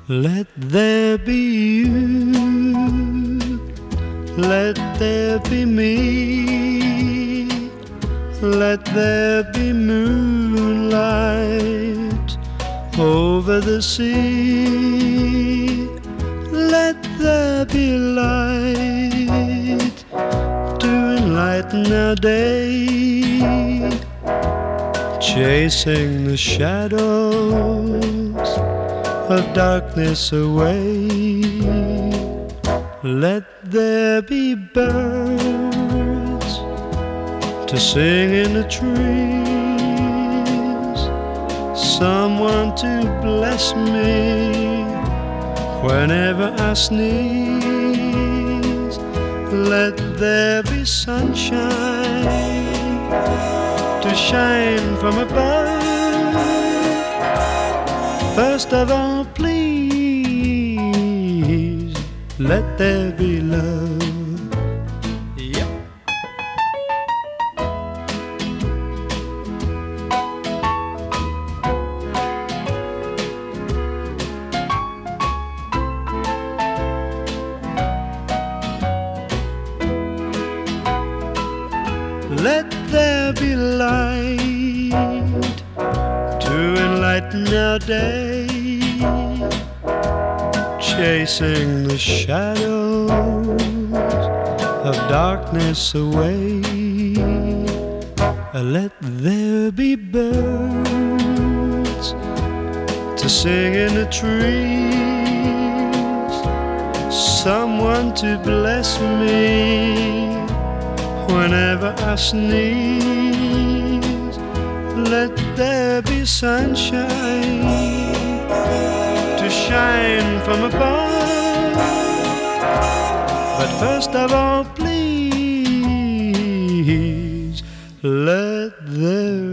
Let there be you, let there be me, let there be moonlight over the sea. Let there be light to enlighten our day, chasing the shadows of darkness away. Let there be birds to sing in the trees, someone to bless me whenever I sneeze. Let there be sunshine to shine from above. First of all, please, let there be love. Yep. Let there be light to enlighten our day, chasing the shadows of darkness away. Let there be birds to sing in the trees, someone to bless me whenever I sneeze. Let there be sunshine to shine from above. But first of all, please, let there